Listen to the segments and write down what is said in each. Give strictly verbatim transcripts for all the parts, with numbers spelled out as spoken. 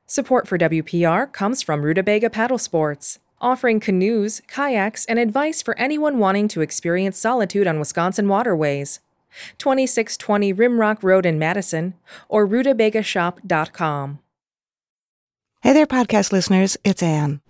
Support for W P R comes from Rutabaga Paddle Sports, offering canoes, kayaks, and advice for anyone wanting to experience solitude on Wisconsin waterways. twenty-six twenty Rimrock Road in Madison, or rutabaga shop dot com. Hey there, podcast listeners. It's Anne.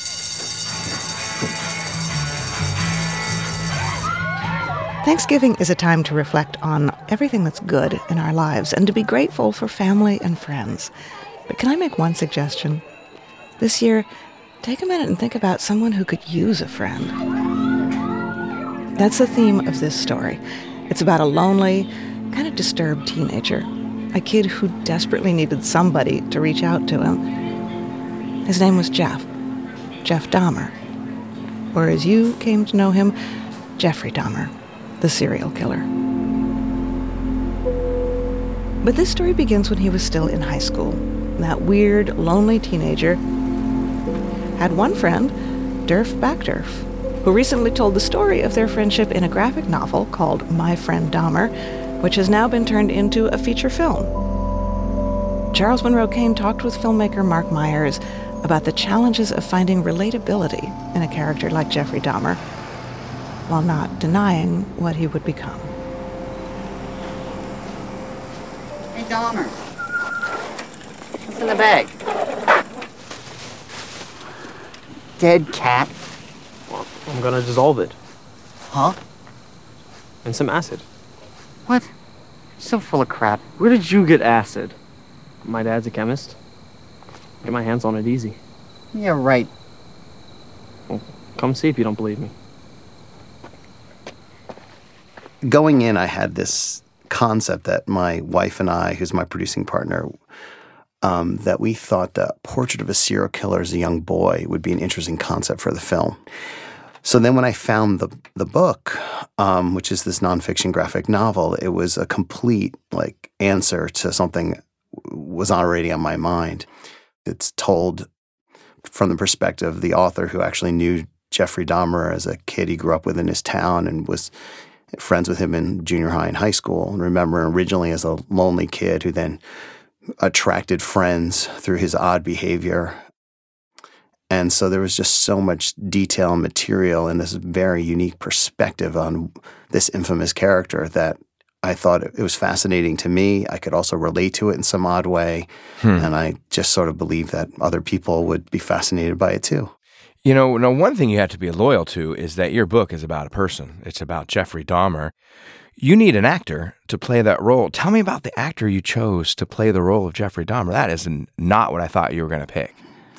Thanksgiving is a time to reflect on everything that's good in our lives and to be grateful for family and friends. But can I make one suggestion? This year, take a minute and think about someone who could use a friend. That's the theme of this story. It's about a lonely, kind of disturbed teenager, a kid who desperately needed somebody to reach out to him. His name was Jeff, Jeff Dahmer, or as you came to know him, Jeffrey Dahmer, the serial killer. But this story begins when he was still in high school. That weird, lonely teenager had one friend, Derf Backderf, who recently told the story of their friendship in a graphic novel called My Friend Dahmer, which has now been turned into a feature film. Charles Monroe Kane talked with filmmaker Mark Myers about the challenges of finding relatability in a character like Jeffrey Dahmer, while not denying what he would become. Hey, Dahmer. What's in the bag? Dead cat? Well, I'm gonna dissolve it. Huh? In some acid. What? You're so full of crap. Where did you get acid? My dad's a chemist. Get my hands on it easy. Yeah, right. Well, come see if you don't believe me. Going in, I had this concept that my wife and I, who's my producing partner, um, that we thought the portrait of a serial killer as a young boy would be an interesting concept for the film. So then when I found the the book, um, which is this nonfiction graphic novel, it was a complete like answer to something was already on my mind. It's told from the perspective of the author who actually knew Jeffrey Dahmer as a kid he grew up with in his town and was friends with him in junior high and high school. And remember originally as a lonely kid who then attracted friends through his odd behavior. And so there was just so much detail and material and this very unique perspective on this infamous character that I thought it was fascinating to me. I could also relate to it in some odd way. Hmm. And I just sort of believed that other people would be fascinated by it too. You know, now one thing you have to be loyal to is that your book is about a person. It's about Jeffrey Dahmer. You need an actor to play that role. Tell me about the actor you chose to play the role of Jeffrey Dahmer. That is not what I thought you were going to pick.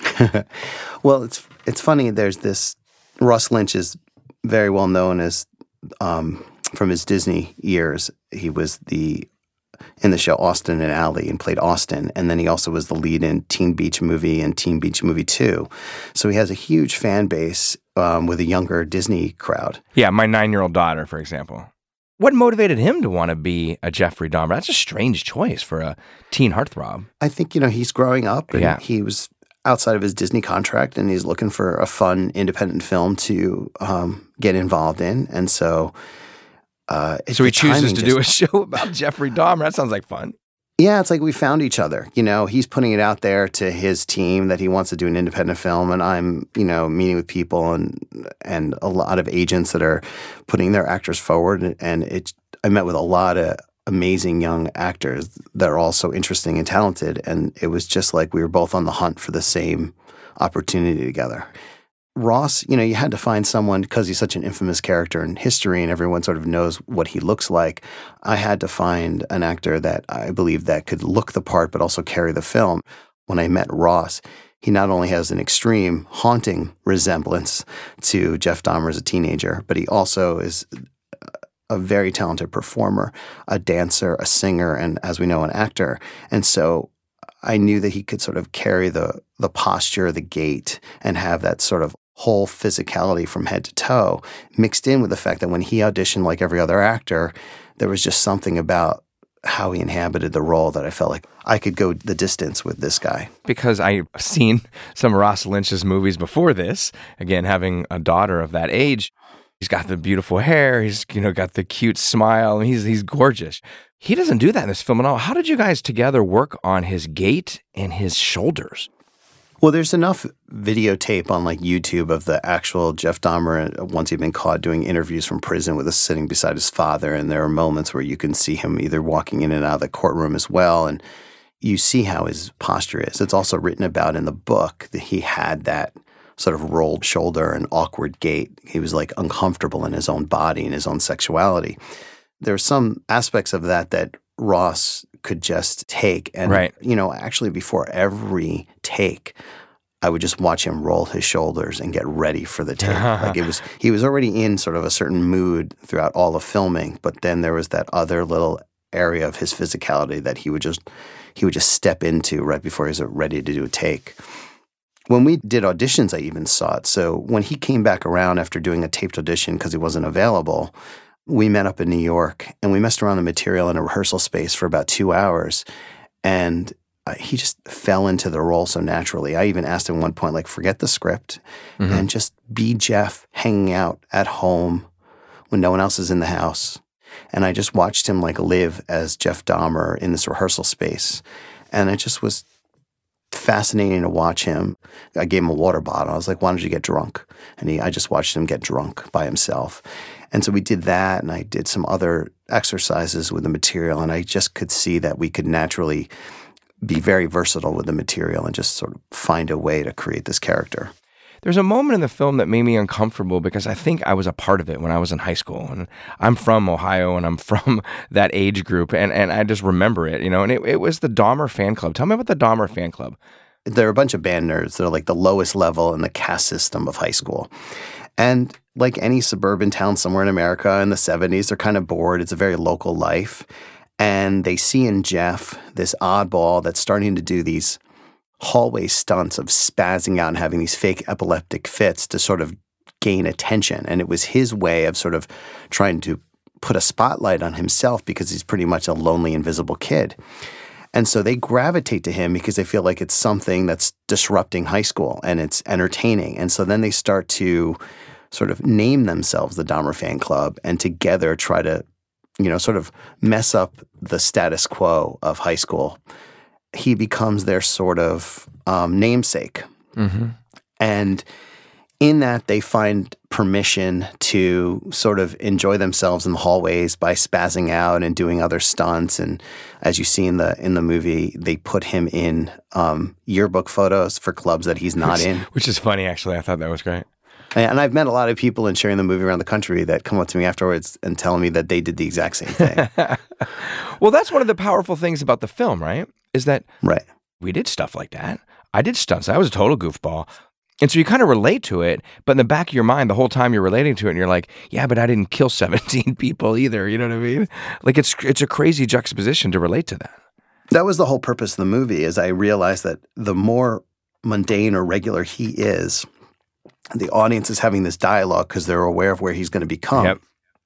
Well, it's it's funny. There's this, Ross Lynch is very well known as, um, from his Disney years, he was the, in the show Austin and Ally and played Austin. And then he also was the lead in Teen Beach Movie and Teen Beach Movie two. So he has a huge fan base um, with a younger Disney crowd. Yeah, my nine-year-old daughter, for example. What motivated him to want to be a Jeffrey Dahmer? That's a strange choice for a teen heartthrob. I think, you know, he's growing up and yeah. he was outside of his Disney contract and he's looking for a fun independent film to um, get involved in. And so... Uh, so he chooses to just, do a show about Jeffrey Dahmer. That sounds like fun. Yeah, it's like we found each other. You know, he's putting it out there to his team that he wants to do an independent film, and I'm, you know, meeting with people and and a lot of agents that are putting their actors forward. And it, I met with a lot of amazing young actors that are all so interesting and talented, and it was just like we were both on the hunt for the same opportunity together. Ross, you know, you had to find someone because he's such an infamous character in history and everyone sort of knows what he looks like. I had to find an actor that I believe that could look the part but also carry the film. When I met Ross, he not only has an extreme haunting resemblance to Jeff Dahmer as a teenager, but he also is a very talented performer, a dancer, a singer, and as we know, an actor. And so I knew that he could sort of carry the the posture, the gait, and have that sort of whole physicality from head to toe, mixed in with the fact that when he auditioned like every other actor, there was just something about how he inhabited the role that I felt like I could go the distance with this guy. Because I've seen some of Ross Lynch's movies before this, again, having a daughter of that age, He's got the beautiful hair. He's, you know, got the cute smile. He's he's gorgeous. He doesn't do that in this film at all. How did you guys together work on his gait and his shoulders? Well, there's enough videotape on like YouTube of the actual Jeff Dahmer once he'd been caught doing interviews from prison with us sitting beside his father. And there are moments where you can see him either walking in and out of the courtroom as well. And you see how his posture is. It's also written about in the book that he had that sort of rolled shoulder and awkward gait. He was like uncomfortable in his own body and his own sexuality. There are some aspects of that that Ross could just take. And, right. you know, actually before every take, I would just watch him roll his shoulders and get ready for the take. Like it was, he was already in sort of a certain mood throughout all the filming, but then there was that other little area of his physicality that he would just, he would just step into right before he was ready to do a take. When we did auditions, I even saw it. So when he came back around after doing a taped audition because he wasn't available, we met up in New York and we messed around the material in a rehearsal space for about two hours. And uh, he just fell into the role so naturally. I even asked him at one point, like, forget the script mm-hmm. and just be Jeff hanging out at home when no one else is in the house. And I just watched him like live as Jeff Dahmer in this rehearsal space. And it just was fascinating to watch him. I gave him a water bottle. I was like, why don't you get drunk? And he, I just watched him get drunk by himself. And so we did that, and I did some other exercises with the material, and I just could see that we could naturally be very versatile with the material and just sort of find a way to create this character. There's a moment in the film that made me uncomfortable because I think I was a part of it when I was in high school. And I'm from Ohio, and I'm from that age group, and, and I just remember it, you know, and it, it was the Dahmer fan club. Tell me about the Dahmer fan club. They're a bunch of band nerds. They're like the lowest level in the caste system of high school. And like any suburban town somewhere in America in the seventies, they're kind of bored. It's a very local life. And they see in Jeff this oddball that's starting to do these hallway stunts of spazzing out and having these fake epileptic fits to sort of gain attention. And it was his way of sort of trying to put a spotlight on himself because he's pretty much a lonely, invisible kid. And so they gravitate to him because they feel like it's something that's disrupting high school and it's entertaining. And so then they start to sort of name themselves the Dahmer Fan Club and together try to, you know, sort of mess up the status quo of high school. He becomes their sort of um, namesake. Mm-hmm. And in that, they find permission to sort of enjoy themselves in the hallways by spazzing out and doing other stunts. And as you see in the in the movie, they put him in um, yearbook photos for clubs that he's not which, in. Which is funny, actually. I thought that was great. And I've met a lot of people in sharing the movie around the country that come up to me afterwards and tell me that they did the exact same thing. Well, that's one of the powerful things about the film, right? Is that right. we did stuff like that. I did stunts. I was a total goofball. And so you kind of relate to it, but in the back of your mind, the whole time you're relating to it, and you're like, yeah, but I didn't kill seventeen people either. You know what I mean? Like it's it's a crazy juxtaposition to relate to that. That was the whole purpose of the movie, is I realized that the more mundane or regular he is, the audience is having this dialogue because they're aware of where he's going to become. Yep.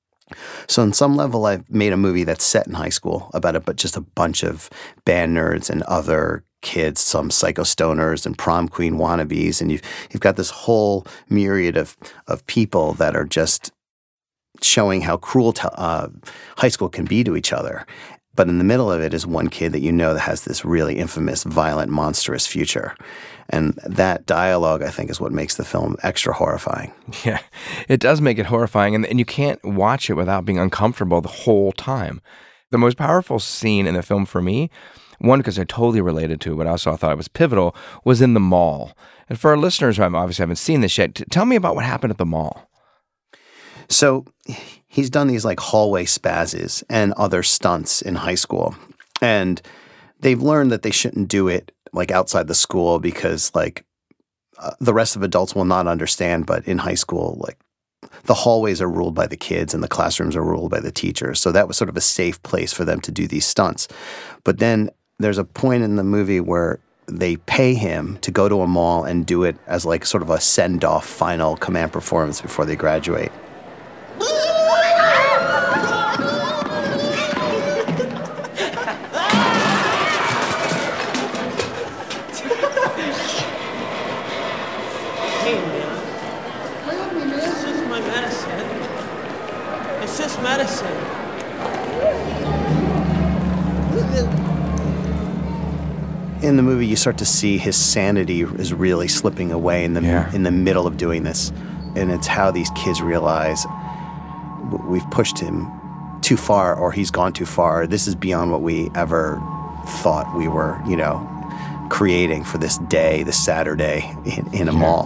So on some level, I've made a movie that's set in high school about it, but just a bunch of band nerds and other kids, some psycho stoners and prom queen wannabes, and you've you've got this whole myriad of of people that are just showing how cruel to, uh, high school can be to each other. But in the middle of it is one kid that you know that has this really infamous, violent, monstrous future. And that dialogue, I think, is what makes the film extra horrifying. Yeah, it does make it horrifying, and, and you can't watch it without being uncomfortable the whole time. The most powerful scene in the film for me, one, because I totally related to it, but also I thought it was pivotal, was in the mall. And for our listeners who obviously haven't seen this yet, t- tell me about what happened at the mall. So he's done these like hallway spazzes and other stunts in high school. And they've learned that they shouldn't do it like outside the school because like uh, the rest of adults will not understand. But in high school, like the hallways are ruled by the kids and the classrooms are ruled by the teachers. So that was sort of a safe place for them to do these stunts. But then there's a point in the movie where they pay him to go to a mall and do it as like sort of a send-off final command performance before they graduate. Hey, man. This is my medicine. this medicine. In the movie, you start to see his sanity is really slipping away in the Yeah. in the middle of doing this, and it's how these kids realize we've pushed him too far, or he's gone too far. This is beyond what we ever thought we were, you know, creating for this day, this Saturday in, in a Yeah. mall.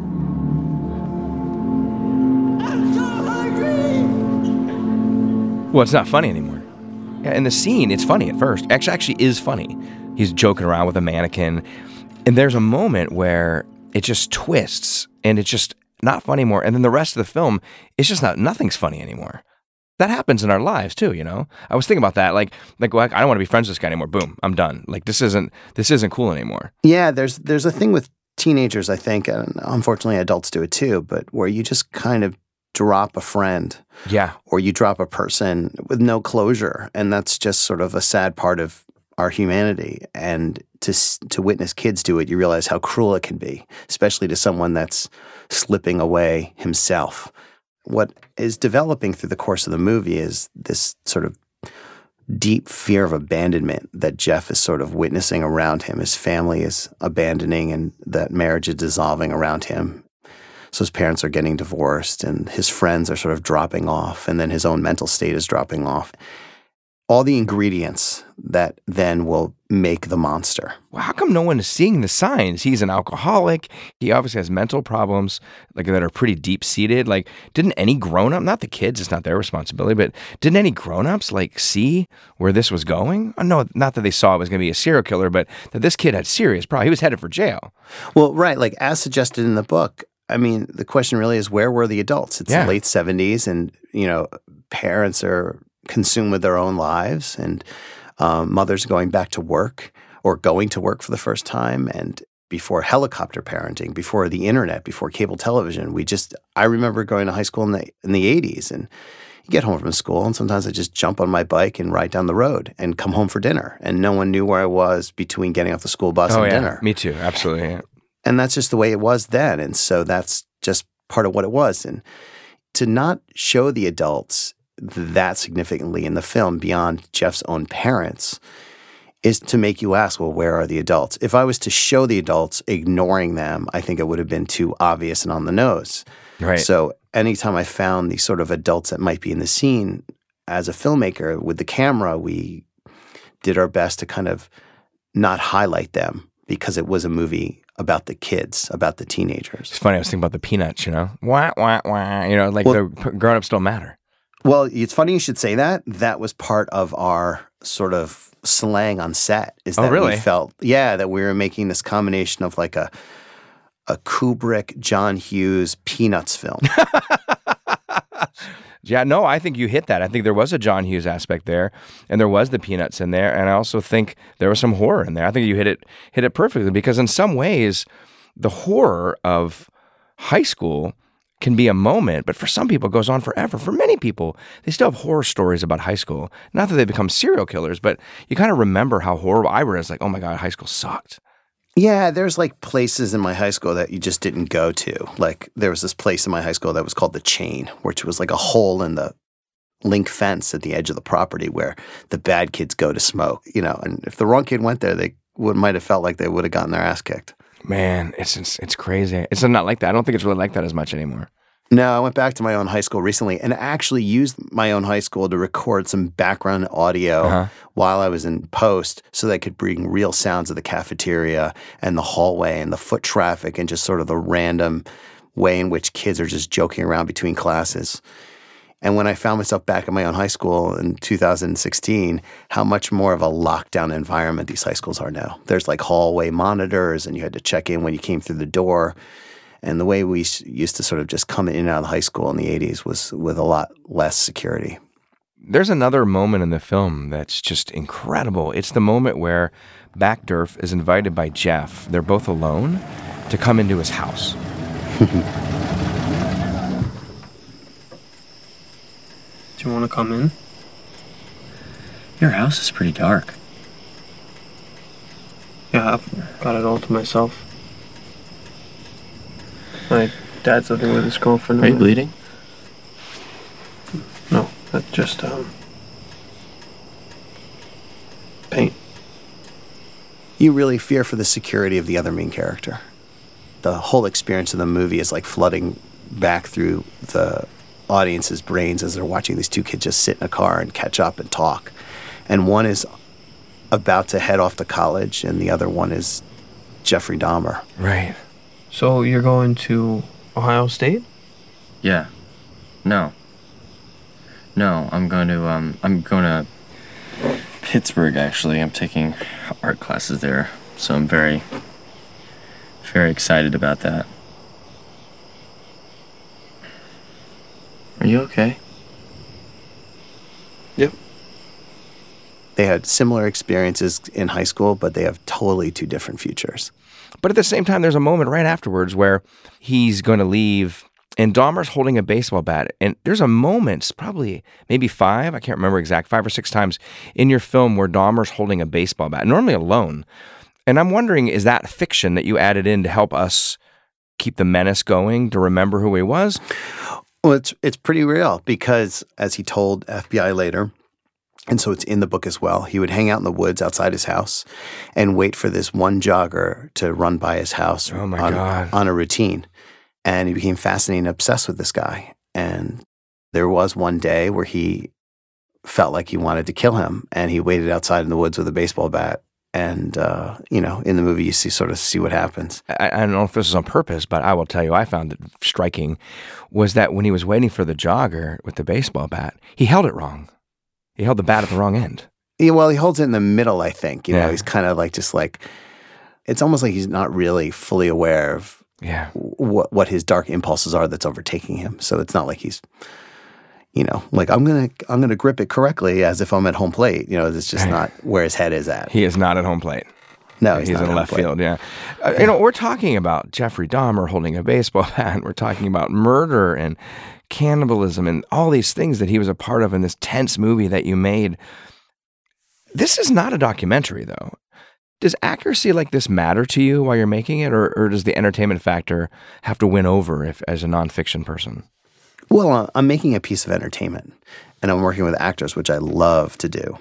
I'm so hungry! Well, it's not funny anymore. Yeah, in the scene, it's funny at first. Actually, actually is funny. He's joking around with a mannequin, and there's a moment where it just twists, and it's just not funny anymore. And then the rest of the film, it's just not. Nothing's funny anymore. That happens in our lives too, you know. I was thinking about that, like, like well, I don't want to be friends with this guy anymore. Boom, I'm done. Like this isn't this isn't cool anymore. Yeah, there's there's a thing with teenagers, I think, and unfortunately adults do it too, but where you just kind of drop a friend. Yeah. Or you drop a person with no closure, and that's just sort of a sad part of our humanity. And to to witness kids do it, you realize how cruel it can be, especially to someone that's slipping away himself. What is developing through the course of the movie is this sort of deep fear of abandonment that Jeff is sort of witnessing around him. His family is abandoning, and that marriage is dissolving around him. So his parents are getting divorced, and his friends are sort of dropping off, and then his own mental state is dropping off. All the ingredients that then will make the monster. Well, how come no one is seeing the signs? He's an alcoholic. He obviously has mental problems like that are pretty deep-seated. Like, didn't any grown-up, not the kids, it's not their responsibility, but didn't any grown-ups like see where this was going? Oh, no, not that they saw it was going to be a serial killer, but that this kid had serious problems. He was headed for jail. Well, right, like as suggested in the book, I mean, the question really is, where were the adults? It's Yeah. the late seventies, and, you know, parents are consumed with their own lives, and um, mothers going back to work or going to work for the first time, and before helicopter parenting, before the internet, before cable television. We just, I remember going to high school in the in the eighties, and you get home from school, and sometimes I just jump on my bike and ride down the road and come home for dinner, and no one knew where I was between getting off the school bus Oh, and yeah. dinner. Me too. Absolutely. Yeah. And that's just the way it was then. And so that's just part of what it was. And to not show the adults that significantly in the film beyond Jeff's own parents is to make you ask, well, where are the adults? If I was to show the adults ignoring them, I think it would have been too obvious and on the nose. Right. So anytime I found these sort of adults that might be in the scene, as a filmmaker with the camera, we did our best to kind of not highlight them because it was a movie about the kids, about the teenagers. It's funny. I was thinking about the Peanuts, you know? Wah, wah, wah. You know, like Well- the grown-ups don't matter. Well, it's funny you should say that. That was part of our sort of slang on set. Is Oh, that really? we felt, yeah, that we were making this combination of like a a Kubrick, John Hughes, Peanuts film. Yeah, no, I think you hit that. I think there was a John Hughes aspect there, and there was the Peanuts in there, and I also think there was some horror in there. I think you hit it hit it perfectly because in some ways, the horror of high school can be a moment, but for some people it goes on forever. For many people, they still have horror stories about high school. Not that they become serial killers, but you kind of remember how horrible I was. Like, oh my God, high school sucked. Yeah, there's like places in my high school that you just didn't go to. Like there was this place in my high school that was called The Chain, which was like a hole in the link fence at the edge of the property where the bad kids go to smoke, you know, and if the wrong kid went there, they would might have felt like they would have gotten their ass kicked. Man, it's, it's it's crazy. It's not like that. I don't think it's really like that as much anymore. No, I went back to my own high school recently and actually used my own high school to record some background audio Uh-huh. while I was in post so that I could bring real sounds of the cafeteria and the hallway and the foot traffic and just sort of the random way in which kids are just joking around between classes. And when I found myself back at my own high school in two thousand sixteen, how much more of a lockdown environment these high schools are now. There's like hallway monitors and you had to check in when you came through the door. And the way we used to sort of just come in and out of high school in the eighties was with a lot less security. There's another moment in the film that's just incredible. It's the moment where Backderf is invited by Jeff. They're both alone to come into his house. Do you want to come in? Your house is pretty dark. Yeah, I've got it all to myself. My dad's living with his girlfriend. Are you bleeding? No, That's just, um, paint. You really fear for the security of the other main character. The whole experience of the movie is like flooding back through the audience's brains as they're watching these two kids just sit in a car and catch up and talk. And one is about to head off to college, and the other one is Jeffrey Dahmer. Right. So you're going to Ohio State? Yeah. No. No, I'm going to, um, I'm going to Pittsburgh, actually. I'm taking art classes there, so I'm very, very excited about that. Are you okay? Yep. They had similar experiences in high school, but they have totally two different futures. But at the same time, there's a moment right afterwards where he's going to leave, and Dahmer's holding a baseball bat. And there's a moment, probably maybe five, I can't remember exact, five or six times in your film where Dahmer's holding a baseball bat, normally alone. And I'm wondering, is that fiction that you added in to help us keep the menace going, to remember who he was? Well, it's it's pretty real because, as he told F B I later, and so it's in the book as well, he would hang out in the woods outside his house and wait for this one jogger to run by his house Oh my on, God. on a routine. And he became fascinated and obsessed with this guy. And there was one day where he felt like he wanted to kill him, and he waited outside in the woods with a baseball bat. And, uh, you know, in the movie, you see sort of see what happens. I, I don't know if this is on purpose, but I will tell you, I found it striking, was that when he was waiting for the jogger with the baseball bat, he held it wrong. He held the bat at the wrong end. Yeah, well, he holds it in the middle, I think. You know, Yeah. he's kind of like just like, it's almost like he's not really fully aware of Yeah. what what his dark impulses are that's overtaking him. So it's not like he's, you know, like I'm gonna I'm gonna grip it correctly as if I'm at home plate. You know, it's just not where his head is at. He is not at home plate. No, he's, He's not in at left home plate. field, yeah. Uh, you know, we're talking about Jeffrey Dahmer holding a baseball bat. We're talking about murder and cannibalism and all these things that he was a part of in this tense movie that you made. This is not a documentary, though. Does accuracy like this matter to you while you're making it, or, or does the entertainment factor have to win over if as a nonfiction person? Well, uh, I'm making a piece of entertainment, and I'm working with actors, which I love to do.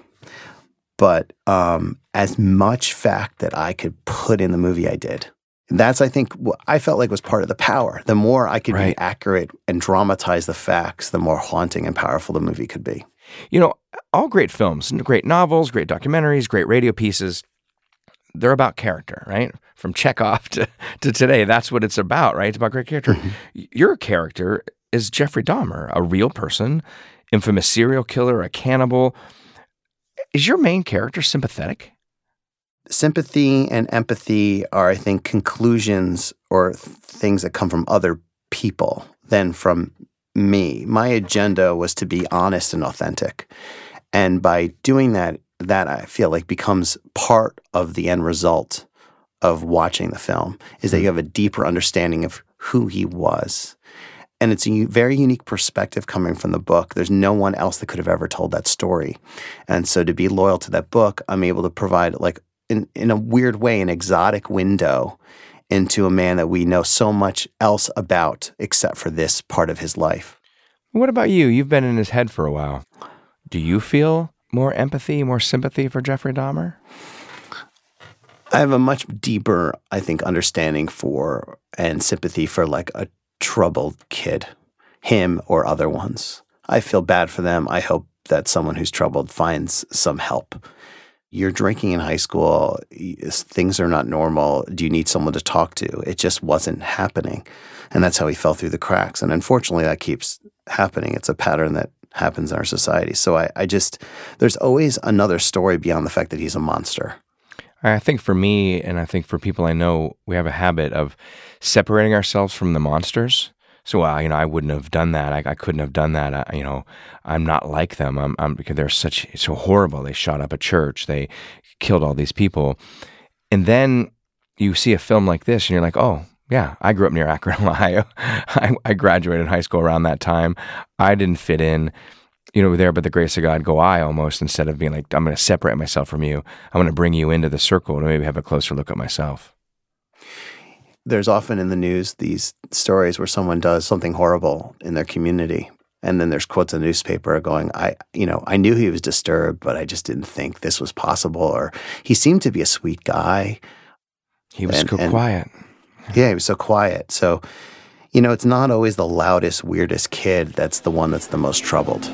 But um, as much fact that I could put in the movie, I did. That's, I think, what I felt like was part of the power. The more I could Right. be accurate and dramatize the facts, the more haunting and powerful the movie could be. You know, all great films, great novels, great documentaries, great radio pieces, they're about character, right? From Chekhov to, to today, that's what it's about, right? It's about great character. Your character is Jeffrey Dahmer, a real person, infamous serial killer, a cannibal. Is your main character sympathetic? Sympathy and empathy are, I think, conclusions or th- things that come from other people than from me. My agenda was to be honest and authentic. And by doing that, that I feel like becomes part of the end result of watching the film, is that you have a deeper understanding of who he was. And it's a u- very unique perspective coming from the book. There's no one else that could have ever told that story. And so to be loyal to that book, I'm able to provide, like, in, in a weird way, an exotic window into a man that we know so much else about except for this part of his life. What about you? You've been in his head for a while. Do you feel more empathy, more sympathy for Jeffrey Dahmer? I have a much deeper, I think, understanding for and sympathy for like a troubled kid, him or other ones. I feel bad for them. I hope that someone who's troubled finds some help. You're drinking in high school. Things are not normal. Do you need someone to talk to? It just wasn't happening. And that's how he fell through the cracks. And unfortunately, that keeps happening. It's a pattern that happens in our society. So I, I just, there's always another story beyond the fact that he's a monster. I think for me, and I think for people I know, we have a habit of separating ourselves from the monsters. So, well, you know, I wouldn't have done that. I, I couldn't have done that. I, you know, I'm not like them. I'm, I'm because they're such so horrible. They shot up a church. They killed all these people. And then you see a film like this, and you're like, oh, yeah, I grew up near Akron, Ohio. I, I graduated high school around that time. I didn't fit in. You know, there, but the grace of God go I almost, instead of being like, I'm going to separate myself from you. I'm going to bring you into the circle to maybe have a closer look at myself. There's often in the news these stories where someone does something horrible in their community, And then there's quotes in the newspaper going, I, you know, I knew he was disturbed, but I just didn't think this was possible. Or he seemed to be a sweet guy. He was and, so and, quiet. Yeah, he was so quiet. So, you know, it's not always the loudest, weirdest kid that's the one that's the most troubled.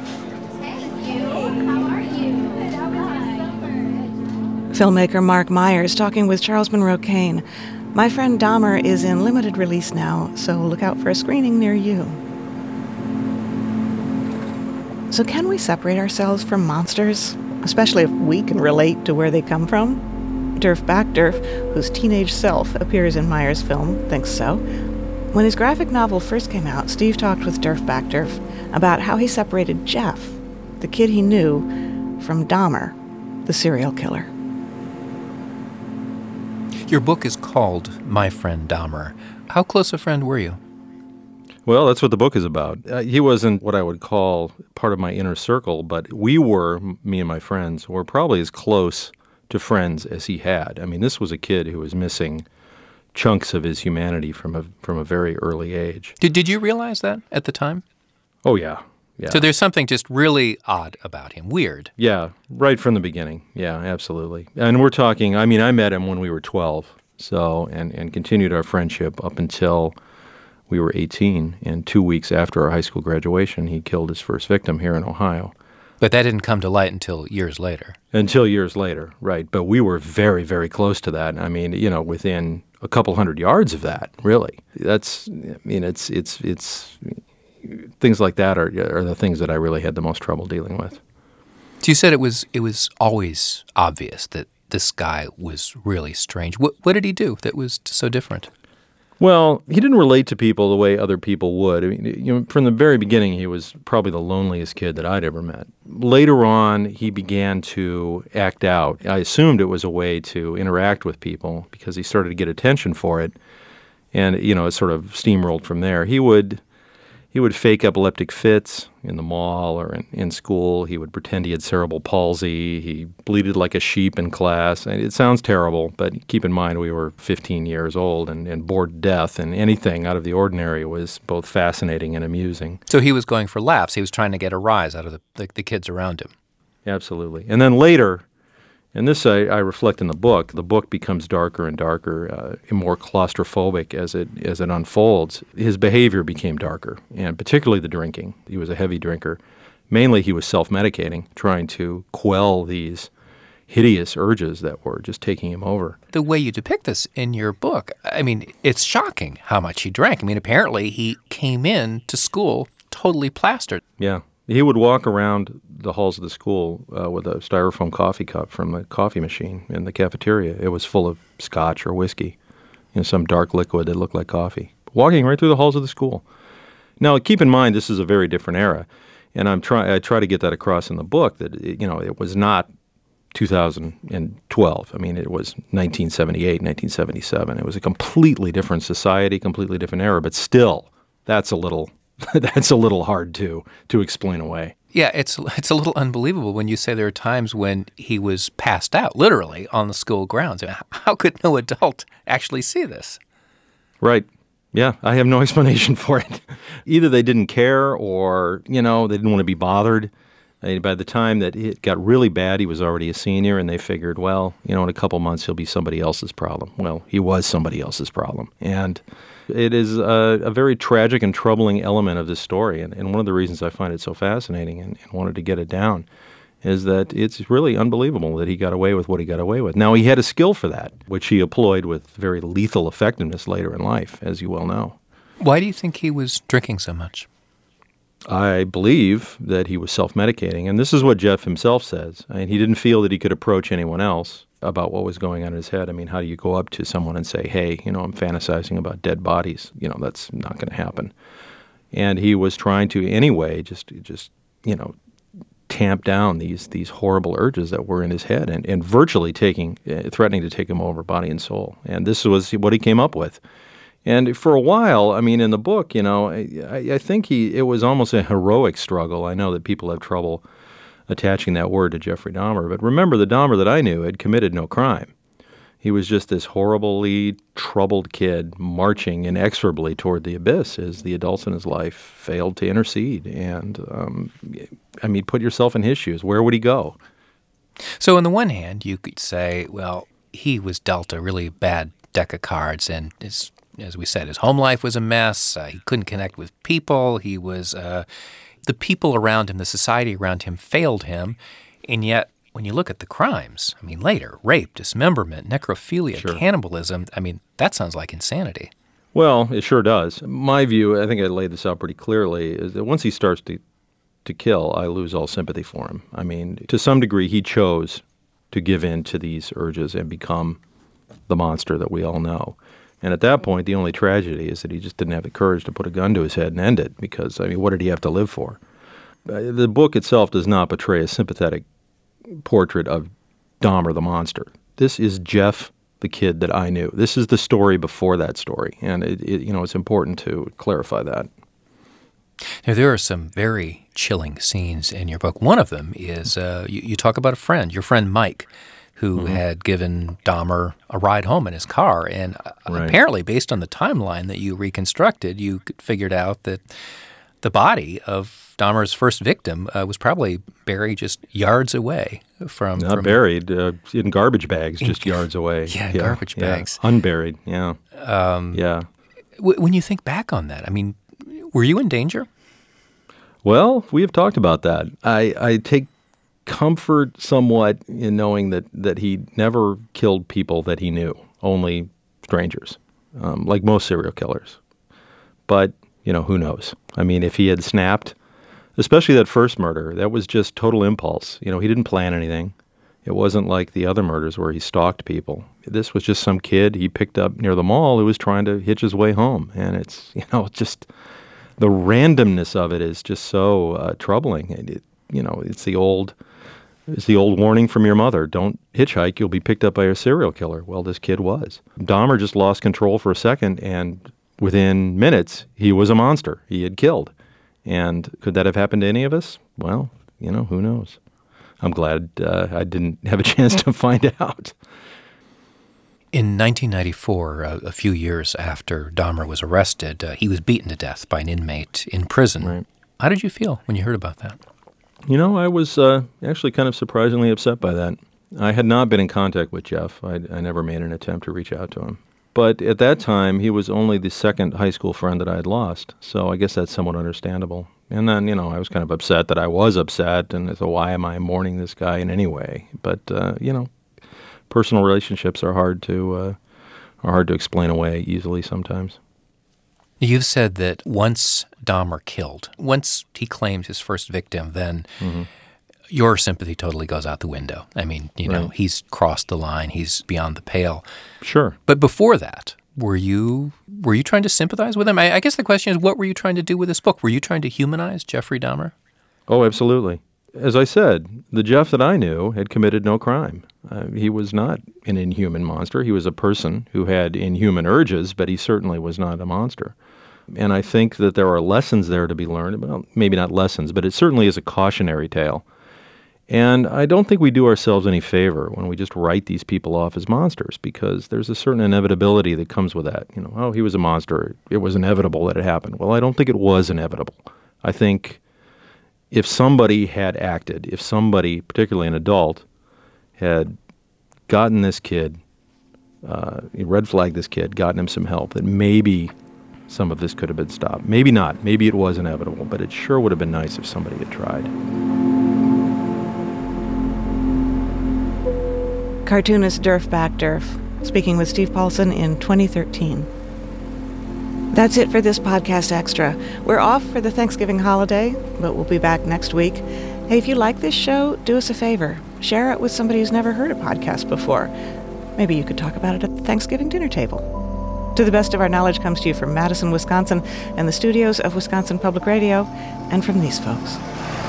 Filmmaker Mark Myers talking with Charles Monroe Kane. My Friend Dahmer is in limited release now, so look out for a screening near you. So can we separate ourselves from monsters, especially if we can relate to where they come from? Derf Backderf, whose teenage self appears in Myers' film, thinks so. When his graphic novel first came out, Steve talked with Derf Backderf about how he separated Jeff, the kid he knew, from Dahmer, the serial killer. Your book is called My Friend Dahmer. How close a friend were you? Well, that's what the book is about. Uh, he wasn't what I would call part of my inner circle, but we were, me and my friends, were probably as close to friends as he had. I mean, this was a kid who was missing chunks of his humanity from a from a very early age. Did Did you realize that at the time? Oh, yeah. Yeah. So there's something just really odd about him, weird. Yeah, right from the beginning. Yeah, absolutely. And we're talking, I mean, I met him when we were twelve, so, and, and continued our friendship up until we were eighteen, and two weeks after our high school graduation, he killed his first victim here in Ohio. But that didn't come to light until years later. Until years later, right. But we were very, very close to that. I mean, you know, within a couple hundred yards of that, really. That's, I mean, it's, it's, it's, things like that are, are the things that I really had the most trouble dealing with. So you said it was, it was always obvious that this guy was really strange. What, what did he do that was so different? Well, he didn't relate to people the way other people would. I mean, you know, from the very beginning, he was probably the loneliest kid that I'd ever met. Later on, he began to act out. I assumed it was a way to interact with people because he started to get attention for it, and you know, it sort of steamrolled from there. He would he would fake epileptic fits in the mall or in, in school. He would pretend he had cerebral palsy. He bleated like a sheep in class. And it sounds terrible, but keep in mind we were fifteen years old and, and bored to death, and anything out of the ordinary was both fascinating and amusing. So he was going for laughs. He was trying to get a rise out of the, the, the kids around him. Absolutely. And then later, and this I, I reflect in the book, the book becomes darker and darker, uh, and more claustrophobic as it as it unfolds. His behavior became darker, and particularly the drinking. He was a heavy drinker. Mainly he was self-medicating, trying to quell these hideous urges that were just taking him over. The way you depict this in your book, I mean, it's shocking how much he drank. I mean, apparently he came in to school totally plastered. Yeah. He would walk around the halls of the school uh, with a styrofoam coffee cup from the coffee machine in the cafeteria. It was full of scotch or whiskey, you know, some dark liquid that looked like coffee. Walking right through the halls of the school. Now, keep in mind, this is a very different era, and I'm try I try to get that across in the book that it, you know it was not two thousand twelve. I mean, it was nineteen seventy-eight, nineteen seventy-seven. It was a completely different society, completely different era, but still, that's a little. That's a little hard to to explain away. Yeah, it's it's a little unbelievable when you say there are times when he was passed out, literally, on the school grounds. I mean, how could no adult actually see this? Right. Yeah, I have no explanation for it. Either they didn't care or, you know, they didn't want to be bothered. I mean, by the time that it got really bad, he was already a senior, and they figured, well, you know, in a couple months he'll be somebody else's problem. Well, he was somebody else's problem. And it is a, a very tragic and troubling element of this story, and, and one of the reasons I find it so fascinating and, and wanted to get it down is that it's really unbelievable that he got away with what he got away with. Now, he had a skill for that, which he employed with very lethal effectiveness later in life, as you well know. Why do you think he was drinking so much? I believe that he was self-medicating, and this is what Jeff himself says. I mean, he didn't feel that he could approach anyone else about what was going on in his head. I mean, how do you go up to someone and say, hey, you know, I'm fantasizing about dead bodies? You know, that's not going to happen. And he was trying to, anyway, just, just you know, tamp down these these horrible urges that were in his head and, and virtually taking, uh, threatening to take him over body and soul. And this was what he came up with. And for a while, I mean, in the book, you know, I, I think he it was almost a heroic struggle. I know that people have trouble attaching that word to Jeffrey Dahmer, but remember, the Dahmer that I knew had committed no crime. He was just this horribly troubled kid marching inexorably toward the abyss as the adults in his life failed to intercede. And, um, I mean, put yourself in his shoes. Where would he go? So on the one hand, you could say, well, he was dealt a really bad deck of cards, and his, as we said, his home life was a mess. Uh, he couldn't connect with people. He was uh, the people around him, the society around him failed him, and yet when you look at the crimes, I mean, later, rape, dismemberment, necrophilia, Sure. cannibalism, I mean, that sounds like insanity. Well, it sure does. My view, I think I laid this out pretty clearly, is that once he starts to to kill, I lose all sympathy for him. I mean, to some degree, he chose to give in to these urges and become the monster that we all know. And at that point, the only tragedy is that he just didn't have the courage to put a gun to his head and end it, because, I mean, what did he have to live for? Uh, the book itself does not portray a sympathetic portrait of Dahmer the monster. This is Jeff, the kid that I knew. This is the story before that story, and it, it, you know, it's important to clarify that. Now, there are some very chilling scenes in your book. One of them is uh, you, you talk about a friend, your friend Mike, who mm-hmm. had given Dahmer a ride home in his car. And uh, Right. apparently, based on the timeline that you reconstructed, you figured out that the body of Dahmer's first victim uh, was probably buried just yards away from... Not from, buried, uh, in garbage bags, just in, yards away. Yeah, yeah garbage yeah. bags. Unburied, yeah. Um, yeah. W- when you think back on that, I mean, were you in danger? Well, we have talked about that. I, I take comfort somewhat in knowing that, that he never killed people that he knew, only strangers, um, like most serial killers. But, you know, who knows? I mean, if he had snapped, especially that first murder, that was just total impulse. You know, he didn't plan anything. It wasn't like the other murders where he stalked people. This was just some kid he picked up near the mall who was trying to hitch his way home. And it's, you know, just... the randomness of it is just so uh, troubling. It, it, you know, it's the old, it's the old warning from your mother: don't hitchhike, you'll be picked up by a serial killer. Well, this kid was. Dahmer just lost control for a second, and within minutes, he was a monster. He had killed. And could that have happened to any of us? Well, you know, who knows? I'm glad uh, I didn't have a chance to find out. In nineteen ninety-four, uh, a few years after Dahmer was arrested, uh, he was beaten to death by an inmate in prison. Right. How did you feel when you heard about that? You know, I was uh, actually kind of surprisingly upset by that. I had not been in contact with Jeff. I, I never made an attempt to reach out to him. But at that time, he was only the second high school friend that I had lost, so I guess that's somewhat understandable. And then, you know, I was kind of upset that I was upset, and so why am I mourning this guy in any way? But, uh, you know, personal relationships are hard to uh, are hard to explain away easily sometimes. You've said that once Dahmer killed, once he claimed his first victim, then mm-hmm. your sympathy totally goes out the window. I mean, you know, right. he's crossed the line, he's beyond the pale. Sure. But before that, were you were you trying to sympathize with him? I, I guess the question is, what were you trying to do with this book? Were you trying to humanize Jeffrey Dahmer? Oh, absolutely. As I said, the Jeff that I knew had committed no crime. Uh, he was not an inhuman monster. He was a person who had inhuman urges, but he certainly was not a monster. And I think that there are lessons there to be learned. Well, maybe not lessons, but it certainly is a cautionary tale. And I don't think we do ourselves any favor when we just write these people off as monsters, because there's a certain inevitability that comes with that. You know, oh, he was a monster. It was inevitable that it happened. Well, I don't think it was inevitable. I think if somebody had acted, if somebody, particularly an adult, had gotten this kid, uh, red flagged this kid, gotten him some help, that maybe some of this could have been stopped. Maybe not. Maybe it was inevitable, but it sure would have been nice if somebody had tried. Cartoonist Derf Back Derf, speaking with Steve Paulson in twenty thirteen. That's it for this podcast extra. We're off for the Thanksgiving holiday, but we'll be back next week. Hey, if you like this show, do us a favor. Share it with somebody who's never heard a podcast before. Maybe you could talk about it at the Thanksgiving dinner table. To the Best of Our Knowledge comes to you from Madison, Wisconsin, and the studios of Wisconsin Public Radio, and from these folks.